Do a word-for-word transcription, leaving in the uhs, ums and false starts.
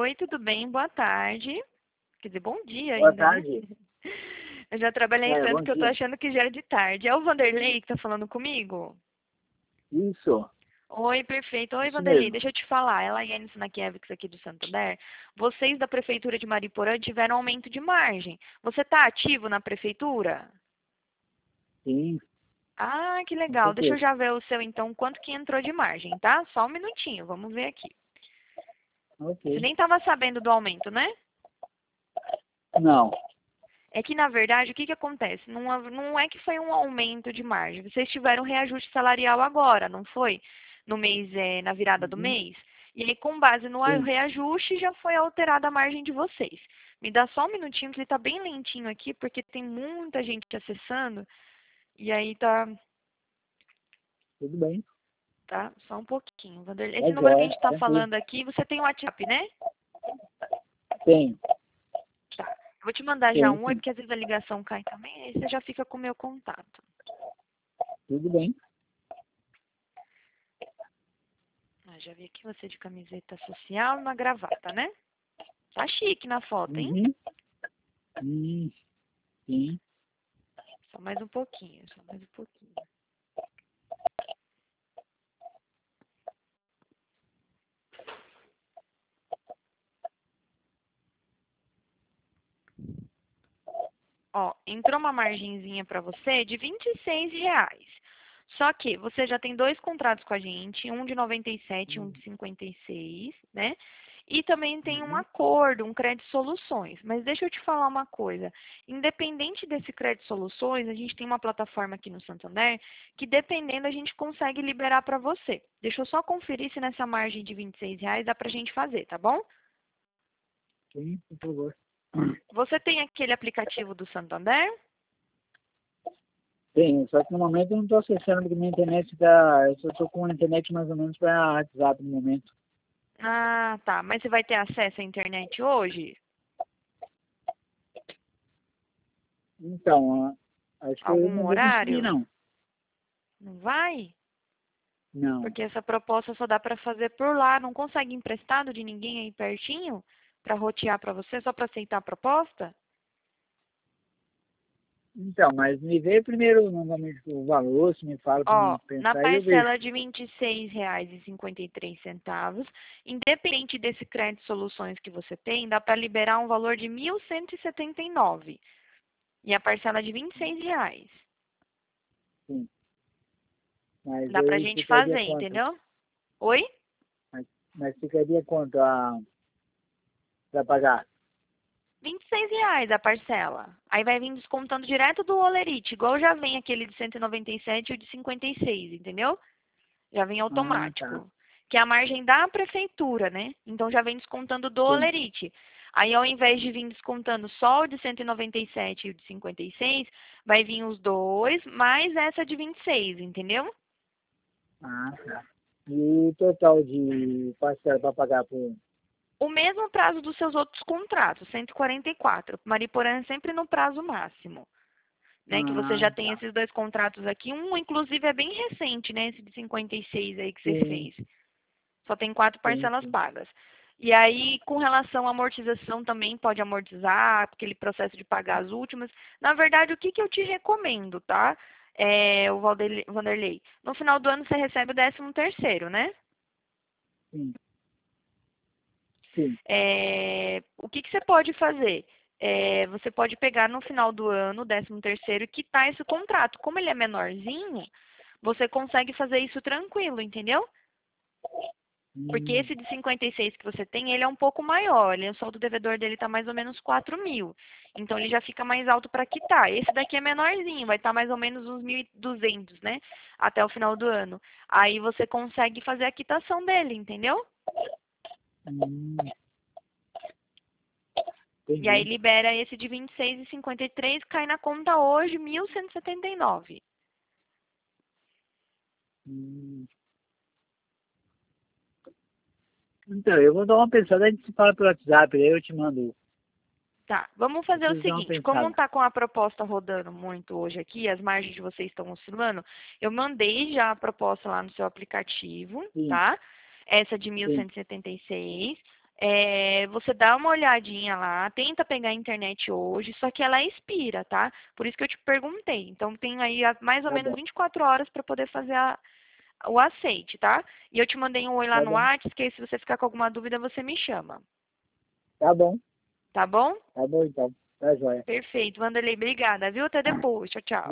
Oi, tudo bem? Boa tarde. Quer dizer, bom dia Boa ainda, né? tarde. Eu já trabalhei É, tanto bom que eu tô dia. achando que já é de tarde. É o Vanderlei que tá falando comigo? Isso, Oi, perfeito. Oi, isso Vanderlei, mesmo. deixa eu te falar. Ela e a Enes Nakiewicz aqui do Santander. Vocês da Prefeitura de Mariporã tiveram aumento de margem. Você tá ativo na Prefeitura? Sim, Ah, que com legal. Deixa eu certeza. já ver o seu, então, quanto que entrou de margem, tá? Só um minutinho, vamos ver aqui. Você Ok. nem estava sabendo do aumento, né? Não. É que, na verdade, o que, que acontece? Não, é- não é que foi um aumento de margem. Vocês tiveram reajuste salarial agora, não foi? No mês, é, na virada do Uhum. mês? E aí, com base no Sim, reajuste, já foi alterada a margem de vocês. Me dá só um minutinho, que ele está bem lentinho aqui, porque tem muita gente acessando. E aí tá, tudo bem. tá só um pouquinho. Vanderlei. Esse É número que a jóia, gente está tranquilo. falando aqui, você tem o WhatsApp, né? Tem, Tá. Eu vou te mandar já tem um, é sim. porque às vezes a ligação cai também, aí você já fica com o meu contato. Tudo bem. Ah, já vi aqui você de camiseta social e uma gravata, né? Tá chique na foto, hein? Uhum. Hum, sim. Só mais um pouquinho, só mais um pouquinho. Ó, entrou uma margenzinha pra você de vinte e seis reais. Só que você já tem dois contratos com a gente, um de noventa e sete e um de cinquenta e seis, né? E também tem um Uhum. acordo, um crédito soluções. Mas deixa eu te falar uma coisa. Independente desse crédito soluções, a gente tem uma plataforma aqui no Santander que, dependendo, a gente consegue liberar para você. Deixa eu só conferir se nessa margem de vinte e seis reais dá pra gente fazer, tá bom? Sim, por favor. Você tem aquele aplicativo do Santander? Tem, só que no momento eu não estou acessando porque minha internet está. Eu só estou com a internet mais ou menos para WhatsApp no momento. Ah, tá. Mas você vai ter acesso à internet hoje? Então, ah, acho que eu Algum não vou conseguir, horário? não. Não vai? Não. Porque essa proposta só dá para fazer por lá. Não consegue emprestado de ninguém aí pertinho para rotear para você, só para aceitar a proposta? Então, mas me vê primeiro novamente o valor, se me fala para Ó, mim na pensar e eu vejo. parcela de vinte e seis reais e cinquenta e três centavos, independente desse crédito soluções que você tem, dá para liberar um valor de mil cento e setenta e nove. E a parcela de vinte e seis reais. Sim. Mas Dá pra aí gente ficaria fazer, quanto? entendeu? Oi? Mas, mas ficaria quanto a para pagar? vinte e seis reais a parcela. Aí vai vir descontando direto do Olerite, igual já vem aquele de cento e noventa e sete e o de cinquenta e seis, entendeu? Já vem Ah, tá. automático. Que é a margem da prefeitura, né? Então já vem descontando do Sim. Olerite. Aí ao invés de vir descontando só o de cento e noventa e sete e o de cinquenta e seis, vai vir os dois mais essa de vinte e seis, entendeu? Ah, tá. E o total de parcela para pagar por. O mesmo prazo dos seus outros contratos, cento e quarenta e quatro. Mariporã é sempre no prazo máximo. Né, que você Ah, já tem tá. esses dois contratos aqui. Um, inclusive, é bem recente, né? Esse de cinquenta e seis aí que você Sim, fez. Só tem quatro sim, parcelas sim. pagas. E aí, com relação à amortização, também pode amortizar, aquele processo de pagar as últimas. Na verdade, o que, que eu te recomendo, tá? É, o Valder- Vanderlei. No final do ano, você recebe o décimo terceiro, né? Sim, sim. É, o que, que você pode fazer? É, você pode pegar no final do ano, o décimo terceiro, e quitar esse contrato. Como ele é menorzinho, você consegue fazer isso tranquilo, entendeu? Porque Hum, esse de cinquenta e seis que você tem, ele é um pouco maior. Ele, o saldo devedor dele está mais ou menos quatro mil. Então, ele já fica mais alto para quitar. Esse daqui é menorzinho, vai estar mais ou menos uns mil e duzentos, né? Até o final do ano. Aí você consegue fazer a quitação dele, entendeu? hum, E aí entendi. libera esse de vinte e seis e cinquenta e três, cai na conta hoje mil cento e setenta e nove. Hum. Então, eu vou dar uma pensada, a gente se fala pelo WhatsApp, aí eu te mando. Tá, vamos Eu fazer o preciso dar uma seguinte, como pensada. tá com a proposta rodando muito hoje aqui, as margens de vocês estão oscilando, eu mandei já a proposta lá no seu aplicativo, Sim, tá? Essa de sim. mil cento e setenta e seis. É, você dá uma olhadinha lá, tenta pegar a internet hoje, só que ela expira, tá? Por isso que eu te perguntei. Então tem aí a- mais ou Tá menos bom, vinte e quatro horas para poder fazer a- o aceite, tá? E eu te mandei um oi lá tá no bom, WhatsApp, que aí se você ficar com alguma dúvida, você me chama. tá bom, Tá bom? tá bom então. Tá joia. Perfeito. Wanderlei, obrigada, viu? Até depois. Tchau, tchau.